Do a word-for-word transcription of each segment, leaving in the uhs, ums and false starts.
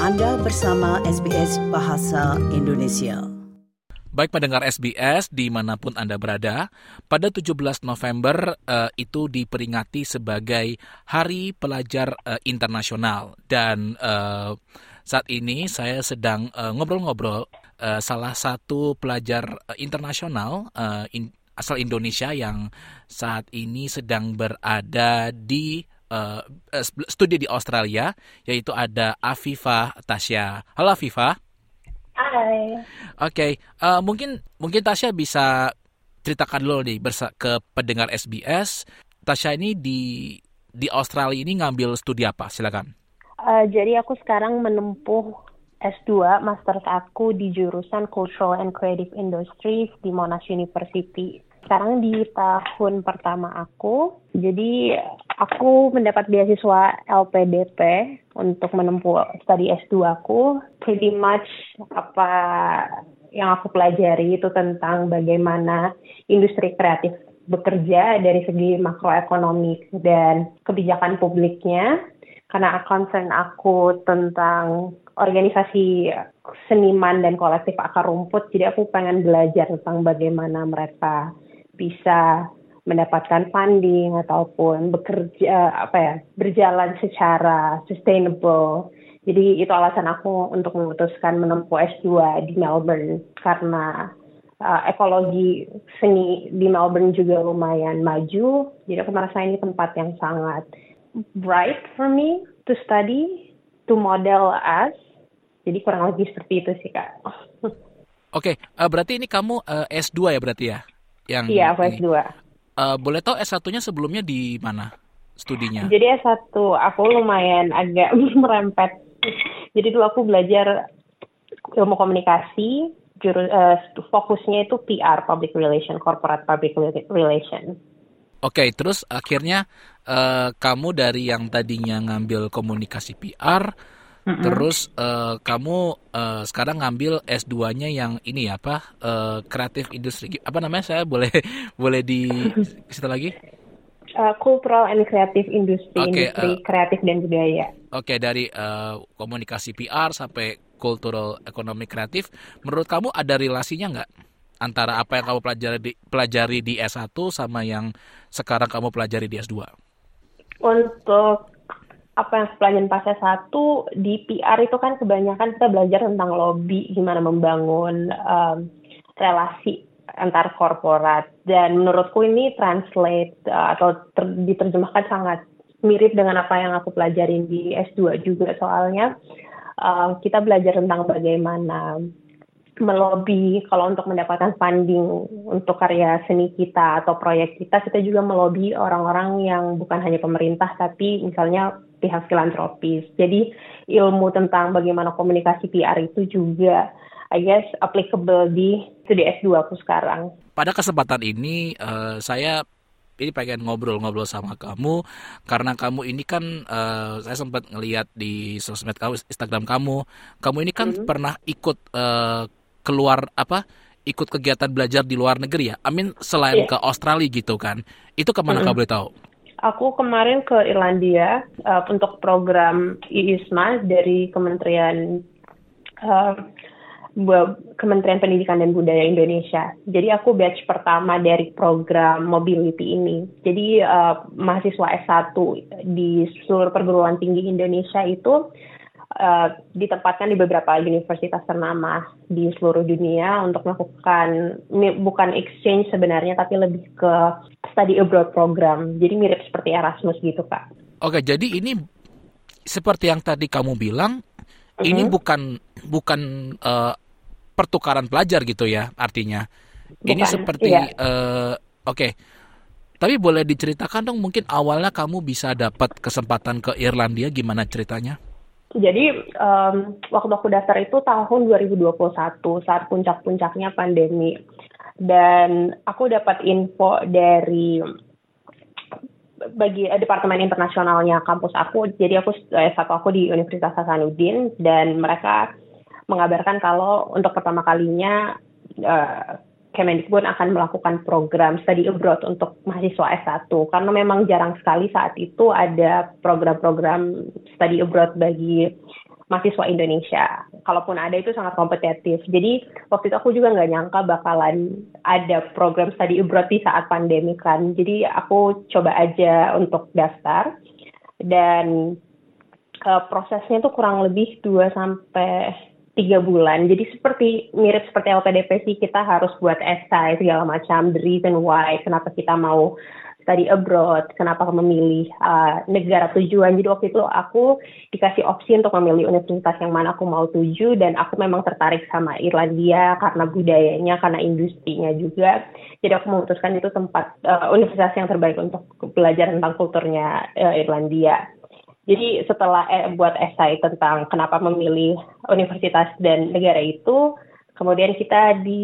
Anda bersama S B S Bahasa Indonesia. Baik pendengar S B S dimanapun Anda berada, pada tujuh belas November uh, itu diperingati sebagai Hari Pelajar uh, Internasional. Dan uh, saat ini saya sedang uh, ngobrol-ngobrol uh, salah satu pelajar uh, internasional uh, in, asal Indonesia yang saat ini sedang berada di uh, studi di Australia, yaitu ada Afifah Tasya. Halo Afifah. Hai. Oke, okay. uh, mungkin mungkin Tasya bisa ceritakan dulu nih bersa- ke pendengar S B S. Tasya ini di di Australia ini ngambil studi apa? Silakan. Uh, jadi aku sekarang menempuh S dua, master aku di jurusan Cultural and Creative Industries di Monash University. Sekarang di tahun pertama aku, jadi aku mendapat beasiswa L P D P untuk menempuh studi S dua aku. Pretty much apa yang aku pelajari itu tentang bagaimana industri kreatif bekerja dari segi makroekonomik dan kebijakan publiknya. Karena concern aku tentang organisasi seniman dan kolektif akar rumput, jadi aku pengen belajar tentang bagaimana mereka bisa mendapatkan funding ataupun bekerja apa ya berjalan secara sustainable. Jadi itu alasan aku untuk memutuskan menempuh S dua di Melbourne karena uh, ekologi seni di Melbourne juga lumayan maju. Jadi aku merasa ini tempat yang sangat bright for me to study, to model as. Jadi kurang lebih seperti itu sih Kak. Oke, okay, uh, berarti ini kamu uh, S dua ya berarti ya? Yang iya, aku S dua. Uh, boleh tahu S satunya sebelumnya di mana studinya? Jadi S satu aku lumayan agak merempet. Jadi dulu aku belajar ilmu komunikasi, juru, uh, fokusnya itu P R, Public Relation, Corporate Public Relation. Oke, okay, terus akhirnya uh, kamu dari yang tadinya ngambil komunikasi P R, mm-hmm. terus uh, kamu uh, sekarang ngambil S dua-nya yang ini ya, apa? Uh, Creative Industry. Apa namanya? Saya boleh boleh di cerita lagi? Uh, Cultural and Creative Industry, okay, industri uh, kreatif dan budaya. Oke, okay, dari uh, komunikasi P R sampai cultural ekonomi kreatif, menurut kamu ada relasinya nggak antara apa yang kamu pelajari di, pelajari di S satu sama yang sekarang kamu pelajari di S dua? Untuk apa yang pelajaran pas S satu, di P R itu kan kebanyakan kita belajar tentang lobby, gimana membangun um, relasi antar korporat. Dan menurutku ini translate uh, atau ter- diterjemahkan sangat mirip dengan apa yang aku pelajarin di S dua juga. Soalnya uh, kita belajar tentang bagaimana melobi, kalau untuk mendapatkan funding untuk karya seni kita atau proyek kita, kita juga melobi orang-orang yang bukan hanya pemerintah, tapi misalnya pihak filantropis. Jadi ilmu tentang bagaimana komunikasi P R itu juga, I guess, applicable di studi S dua aku sekarang. Pada kesempatan ini, uh, saya ini pengen ngobrol-ngobrol sama kamu, karena kamu ini kan, uh, saya sempat ngelihat di sosmed kamu, Instagram kamu, kamu ini kan mm-hmm. pernah ikut uh, keluar apa ikut kegiatan belajar di luar negeri ya, I mean selain yeah. ke Australia gitu kan, itu kemana mm-hmm. kamu boleh tahu? Aku kemarin ke Irlandia uh, untuk program I I S M A dari Kementerian uh, Kementerian Pendidikan dan Budaya Indonesia. Jadi aku batch pertama dari program mobility ini. Jadi uh, mahasiswa S satu di seluruh perguruan tinggi Indonesia itu Uh, ditempatkan di beberapa universitas ternama di seluruh dunia untuk melakukan, bukan exchange sebenarnya, tapi lebih ke study abroad program. Jadi mirip seperti Erasmus gitu, Kak. Oke, jadi ini seperti yang tadi kamu bilang, uh-huh. ini bukan bukan uh, pertukaran pelajar gitu ya artinya. Bukan, ini seperti, iya. uh, oke. Okay. Tapi boleh diceritakan dong, mungkin awalnya kamu bisa dapat kesempatan ke Irlandia, gimana ceritanya? Jadi um, waktu aku daftar itu tahun dua ribu dua puluh satu, saat puncak-puncaknya pandemi. Dan aku dapat info dari bagi uh, Departemen Internasionalnya kampus aku. Jadi aku S satu aku di Universitas Hasanuddin, dan mereka mengabarkan kalau untuk pertama kalinya uh, Kemendikbud akan melakukan program study abroad untuk mahasiswa S satu, karena memang jarang sekali saat itu ada program-program study abroad bagi mahasiswa Indonesia. Kalaupun ada itu sangat kompetitif. Jadi waktu itu aku juga nggak nyangka bakalan ada program study abroad di saat pandemi kan. Jadi aku coba aja untuk daftar dan uh, prosesnya tuh kurang lebih dua sampai tiga bulan. Jadi seperti mirip seperti L P D P sih, kita harus buat essay segala macam, the reason why, kenapa kita mau study abroad, kenapa memilih uh, negara tujuan. Jadi waktu itu aku dikasih opsi untuk memilih universitas yang mana aku mau tuju, dan aku memang tertarik sama Irlandia karena budayanya, karena industrinya juga. Jadi aku memutuskan itu tempat uh, universitas yang terbaik untuk belajar tentang kulturnya uh, Irlandia. Jadi setelah eh, buat esai tentang kenapa memilih universitas dan negara itu, kemudian kita di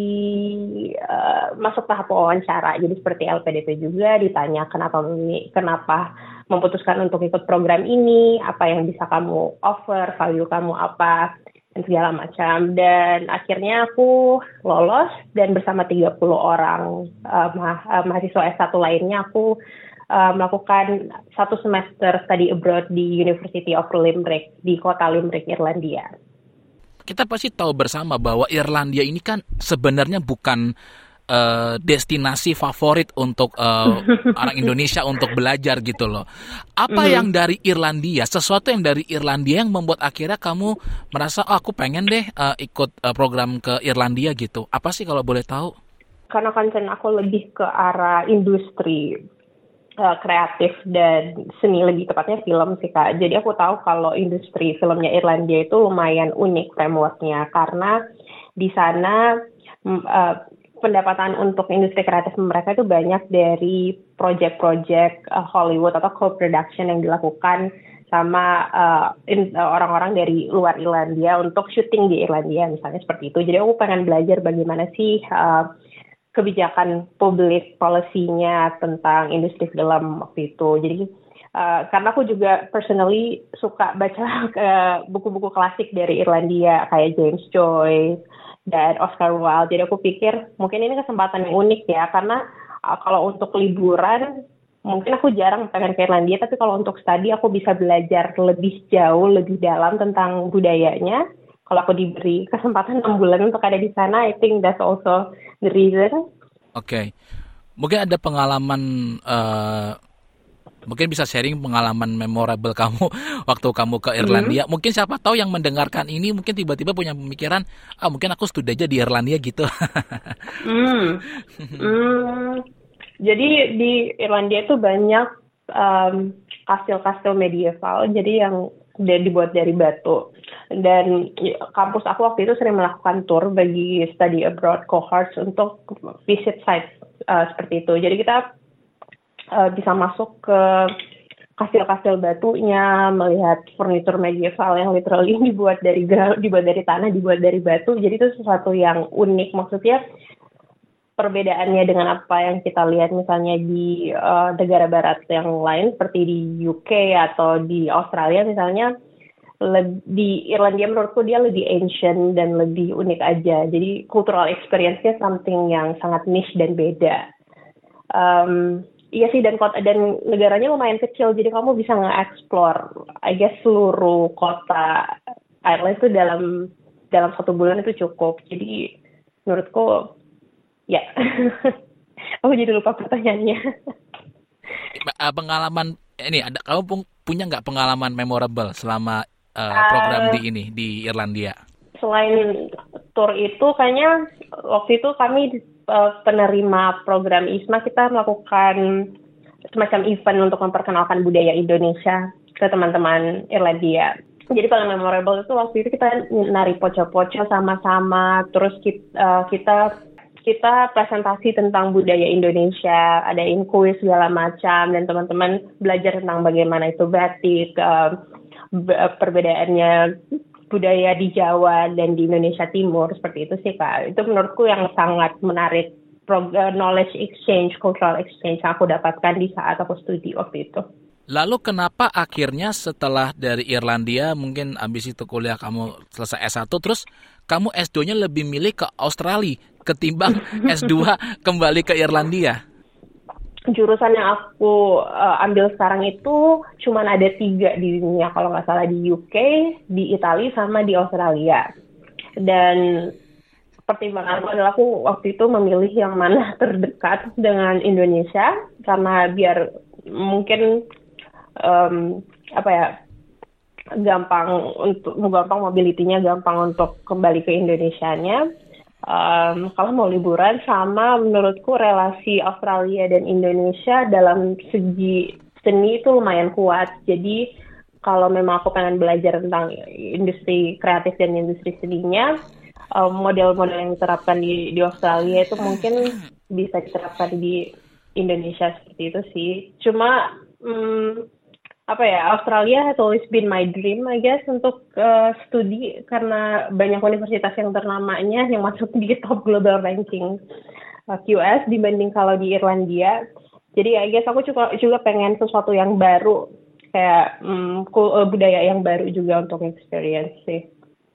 uh, masuk tahap wawancara. Jadi seperti L P D P juga, ditanya kenapa memilih, kenapa memutuskan untuk ikut program ini, apa yang bisa kamu offer, value kamu apa, dan segala macam. Dan akhirnya aku lolos, dan bersama tiga puluh orang uh, ma- uh, mahasiswa S satu lainnya aku Uh, melakukan satu semester study abroad di University of Limerick di kota Limerick, Irlandia. Kita pasti tahu bersama bahwa Irlandia ini kan sebenarnya bukan uh, destinasi favorit untuk uh, orang Indonesia untuk belajar gitu loh. Apa mm-hmm. yang dari Irlandia, sesuatu yang dari Irlandia yang membuat akhirnya kamu merasa, oh aku pengen deh uh, ikut uh, program ke Irlandia gitu. Apa sih kalau boleh tahu? Karena concern aku lebih ke arah industri Uh, kreatif dan seni, lebih tepatnya film sih Kak. Jadi aku tahu kalau industri filmnya Irlandia itu lumayan unik frameworknya, karena di sana uh, pendapatan untuk industri kreatif mereka itu banyak dari project-project uh, Hollywood atau co-production yang dilakukan sama uh, in, uh, orang-orang dari luar Irlandia untuk syuting di Irlandia misalnya, seperti itu. Jadi aku pengen belajar bagaimana sih uh, kebijakan public policy-nya tentang industri film waktu itu. Jadi uh, karena aku juga personally suka baca uh, buku-buku klasik dari Irlandia kayak James Joyce dan Oscar Wilde. Jadi aku pikir mungkin ini kesempatan yang unik ya, karena uh, kalau untuk liburan mungkin aku jarang pengen ke Irlandia, tapi kalau untuk study aku bisa belajar lebih jauh, lebih dalam tentang budayanya. Kalau aku diberi kesempatan enam bulan untuk ada di sana, I think that's also the reason. Oke, okay. Mungkin ada pengalaman, uh, mungkin bisa sharing pengalaman memorable kamu waktu kamu ke Irlandia. Mm. Mungkin siapa tahu yang mendengarkan ini mungkin tiba-tiba punya pemikiran, ah mungkin aku studi aja di Irlandia gitu. mm. Mm. Jadi di Irlandia itu banyak um, kastil-kastil medieval, jadi yang udah dibuat dari batu. Dan kampus aku waktu itu sering melakukan tour bagi study abroad cohorts untuk visit sites uh, seperti itu. Jadi kita uh, bisa masuk ke kastil-kastil batunya, melihat furniture medieval yang literally dibuat dari dibuat dari tanah, dibuat dari batu. Jadi itu sesuatu yang unik. Maksudnya perbedaannya dengan apa yang kita lihat misalnya di uh, negara barat yang lain seperti di U K atau di Australia misalnya, le- di Irlandia menurutku dia lebih ancient dan lebih unik aja. Jadi cultural experience-nya something yang sangat niche dan beda. Um, iya sih, dan kota dan negaranya lumayan kecil, jadi kamu bisa nge-explore I guess seluruh kota Ireland itu dalam dalam satu bulan itu cukup. Jadi menurutku ya, aku jadi lupa pertanyaannya. Pengalaman ini ada, kamu punya nggak pengalaman memorable selama uh, program uh, di ini di Irlandia? Selain tour itu, kayaknya waktu itu kami uh, penerima program I S M A, kita melakukan semacam event untuk memperkenalkan budaya Indonesia ke teman-teman Irlandia. Jadi paling memorable itu waktu itu kita nari poco-poco sama-sama, terus kita, uh, kita kita presentasi tentang budaya Indonesia, adain kuis segala macam, dan teman-teman belajar tentang bagaimana itu batik, uh, perbedaannya budaya di Jawa dan di Indonesia Timur, seperti itu sih Kak. Itu menurutku yang sangat menarik, knowledge exchange, cultural exchange yang aku dapatkan di saat aku studi waktu itu. Lalu kenapa akhirnya setelah dari Irlandia, mungkin abis itu kuliah kamu selesai S satu, terus kamu S dua-nya lebih milih ke Australia ketimbang S dua kembali ke Irlandia? jurusan yang aku uh, ambil sekarang itu cuman ada tiga di dunia, kalau nggak salah di U K, di Italia, sama di Australia. Dan pertimbanganku adalah aku waktu itu memilih yang mana terdekat dengan Indonesia, karena biar mungkin um, apa ya gampang untuk gampang mobilitinya, gampang untuk kembali ke Indonesianya. Um, kalau mau liburan, sama menurutku relasi Australia dan Indonesia dalam segi seni itu lumayan kuat. Jadi kalau memang aku pengen belajar tentang industri kreatif dan industri seninya, um, model-model yang diterapkan di, di Australia itu mungkin bisa diterapkan di Indonesia seperti itu sih. Cuma um, apa ya, Australia has always been my dream, I guess, untuk uh, studi, karena banyak universitas yang ternamanya yang masuk di top global ranking uh, Q S dibanding kalau di Irlandia. Jadi I guess aku juga juga pengen sesuatu yang baru, kayak um, budaya yang baru juga untuk experience sih.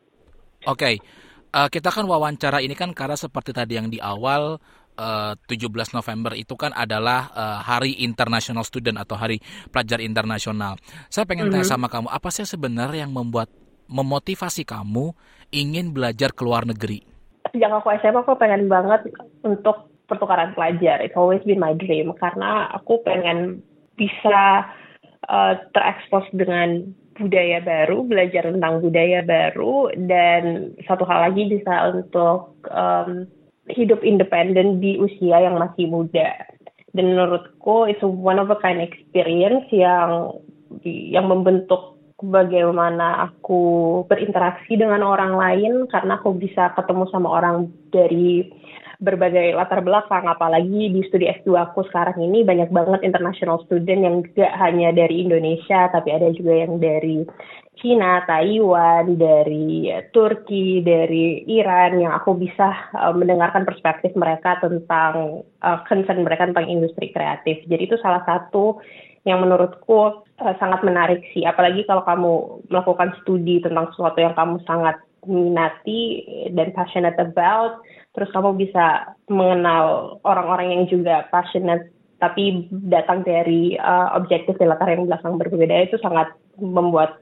Oke, okay. uh, kita kan wawancara ini kan karena seperti tadi yang di awal, Uh, tujuh belas November itu kan adalah uh, Hari International Student atau Hari Pelajar Internasional. Saya pengen mm-hmm. tanya sama kamu, apa sih sebenarnya yang membuat memotivasi kamu ingin belajar ke luar negeri? Sejak aku S M A, aku pengen banget untuk pertukaran pelajar. It's always been my dream, karena aku pengen bisa uh, terekspos dengan budaya baru, belajar tentang budaya baru, dan satu hal lagi bisa untuk um, hidup independen di usia yang masih muda. Dan menurutku it's one of a kind experience yang yang membentuk bagaimana aku berinteraksi dengan orang lain, karena aku bisa ketemu sama orang dari berbagai latar belakang. Apalagi di studi S dua aku sekarang ini banyak banget international student yang gak hanya dari Indonesia, tapi ada juga yang dari Cina, Taiwan, dari Turki, dari Iran, yang aku bisa uh, mendengarkan perspektif mereka tentang uh, concern mereka tentang industri kreatif. Jadi itu salah satu yang menurutku uh, sangat menarik sih. Apalagi kalau kamu melakukan studi tentang sesuatu yang kamu sangat minati dan passionate about, terus kamu bisa mengenal orang-orang yang juga passionate tapi datang dari uh, objektif dan latar yang belakang berbeda, itu sangat membuat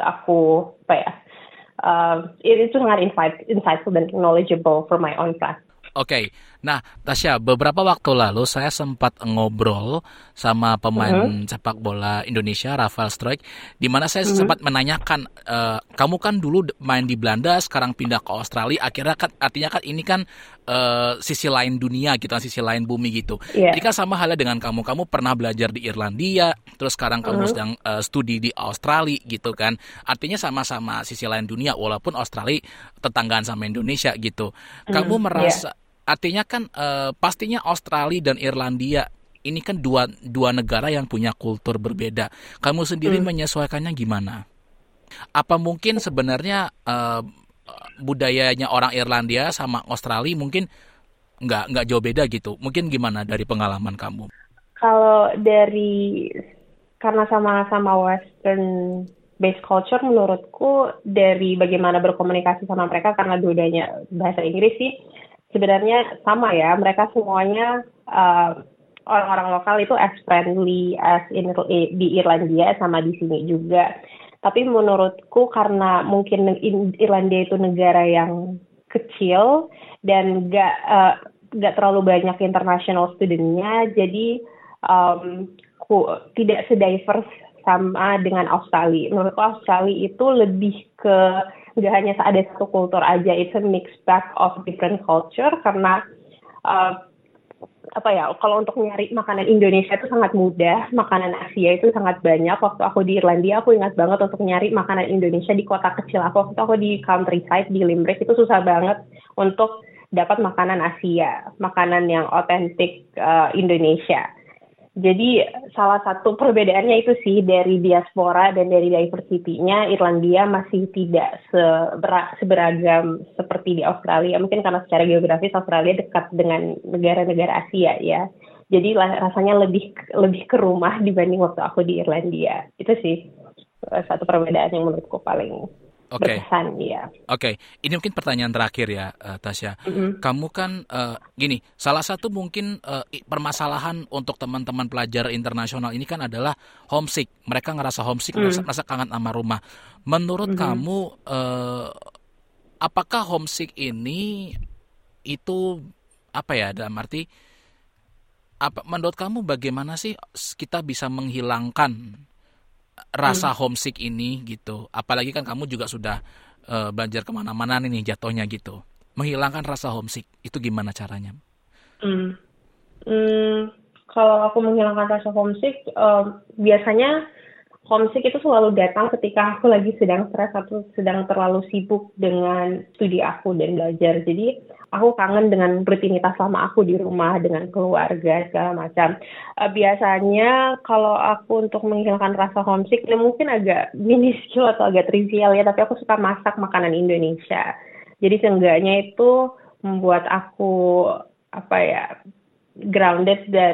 aku apa ya, uh, itu sangat insightful dan knowledgeable for my own practice. Oke, okay. Nah Tasya, beberapa waktu lalu saya sempat ngobrol sama pemain uh-huh. sepak bola Indonesia, Rafael Struijk, di mana saya uh-huh. sempat menanyakan, e, kamu kan dulu main di Belanda, sekarang pindah ke Australia, akhirnya kan artinya kan ini kan e, sisi lain dunia gitu, sisi lain bumi gitu. Yeah. Jadi kan sama halnya dengan kamu, kamu pernah belajar di Irlandia, terus sekarang kamu uh-huh. sedang e, studi di Australia gitu kan, artinya sama-sama sisi lain dunia, walaupun Australia tetanggaan sama Indonesia gitu. Kamu uh-huh. merasa yeah. Artinya kan uh, pastinya Australia dan Irlandia ini kan dua dua negara yang punya kultur berbeda. Kamu sendiri hmm. menyesuaikannya gimana? Apa mungkin sebenarnya uh, budayanya orang Irlandia sama Australia mungkin nggak nggak jauh beda gitu? Mungkin gimana dari pengalaman kamu? Kalau dari karena sama-sama Western based culture, menurutku dari bagaimana berkomunikasi sama mereka, karena dua-duanya bahasa Inggris sih. Sebenarnya sama ya, mereka semuanya uh, orang-orang lokal itu as friendly as in, di Irlandia sama di sini juga. Tapi menurutku karena mungkin Irlandia itu negara yang kecil dan gak, uh, gak terlalu banyak international student-nya, jadi um, ku, tidak se-diverse sama dengan Australia. Menurutku Australia itu lebih ke nggak hanya ada satu kultur aja, it's a mixed bag of different culture, karena uh, apa ya, kalau untuk nyari makanan Indonesia itu sangat mudah, makanan Asia itu sangat banyak. Waktu aku di Irlandia, aku ingat banget untuk nyari makanan Indonesia di kota kecil aku, waktu aku di countryside di Limerick, itu susah banget untuk dapat makanan Asia, makanan yang otentik uh, Indonesia. Jadi salah satu perbedaannya itu sih, dari diaspora dan dari diversity-nya, Irlandia masih tidak seber- seberagam seperti di Australia. Mungkin karena secara geografis Australia dekat dengan negara-negara Asia ya. Jadi rasanya lebih lebih ke rumah dibanding waktu aku di Irlandia. Itu sih satu perbedaan yang menurutku paling Oke. berkesan ya. Oke, ini mungkin pertanyaan terakhir ya, uh, Tasya. Mm-hmm. Kamu kan uh, gini, salah satu mungkin uh, permasalahan untuk teman-teman pelajar internasional ini kan adalah homesick. Mereka ngerasa homesick, mm. merasa, merasa kangen sama rumah. Menurut mm-hmm. kamu, uh, apakah homesick ini itu apa ya? Dalam arti, apa? Menurut kamu bagaimana sih kita bisa menghilangkan rasa homesick ini gitu, apalagi kan kamu juga sudah uh, belajar kemana-mana nih jatuhnya gitu, menghilangkan rasa homesick itu gimana caranya? Hmm. Hmm, kalau aku menghilangkan rasa homesick, um, biasanya homesick itu selalu datang ketika aku lagi sedang stres atau sedang terlalu sibuk dengan studi aku dan belajar. Jadi aku kangen dengan rutinitas lama aku di rumah, dengan keluarga, segala macam. Uh, biasanya kalau aku untuk menghilangkan rasa homesick, ini mungkin agak miniskul atau agak trivial ya, tapi aku suka masak makanan Indonesia. Jadi seenggaknya itu membuat aku, apa ya, grounded dan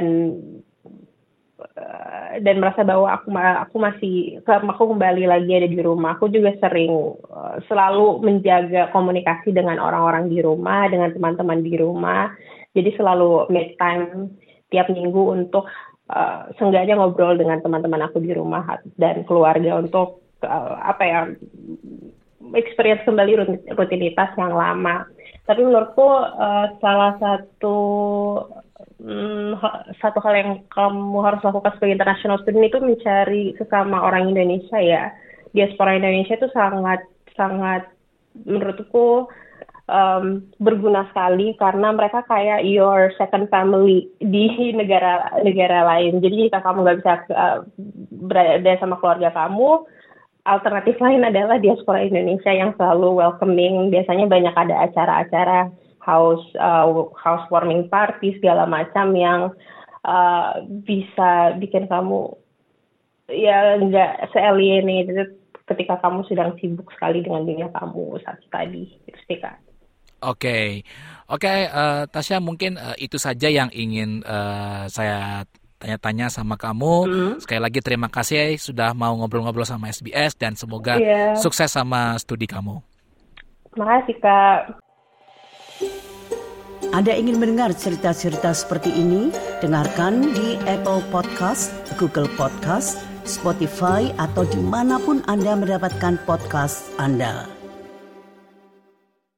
uh, dan merasa bahwa aku aku masih aku kembali lagi ada di rumah. Aku juga sering uh, selalu menjaga komunikasi dengan orang-orang di rumah, dengan teman-teman di rumah. Jadi selalu make time tiap minggu untuk uh, seenggaknya ngobrol dengan teman-teman aku di rumah dan keluarga untuk uh, apa ya, experience kembali rutinitas yang lama. Tapi menurutku uh, salah satu Hmm, satu hal yang kamu harus lakukan sebagai international student itu mencari sesama orang Indonesia ya. Diaspora Indonesia itu sangat sangat menurutku um, berguna sekali karena mereka kayak your second family di negara-negara lain. Jadi jika kamu nggak bisa uh, berada sama keluarga kamu, alternatif lain adalah diaspora Indonesia yang selalu welcoming. Biasanya banyak ada acara-acara house uh, housewarming party segala macam yang uh, bisa bikin kamu ya nggak se-alienated ketika kamu sedang sibuk sekali dengan dunia kamu saat tadi itu sih Kak. Oke, oke uh, Tasya, mungkin uh, itu saja yang ingin uh, saya tanya-tanya sama kamu. Hmm. Sekali lagi terima kasih sudah mau ngobrol-ngobrol sama S B S dan semoga yeah. sukses sama studi kamu. Terima kasih Kak. Anda ingin mendengar cerita-cerita seperti ini? Dengarkan di Apple Podcast, Google Podcast, Spotify, atau dimanapun Anda mendapatkan podcast Anda.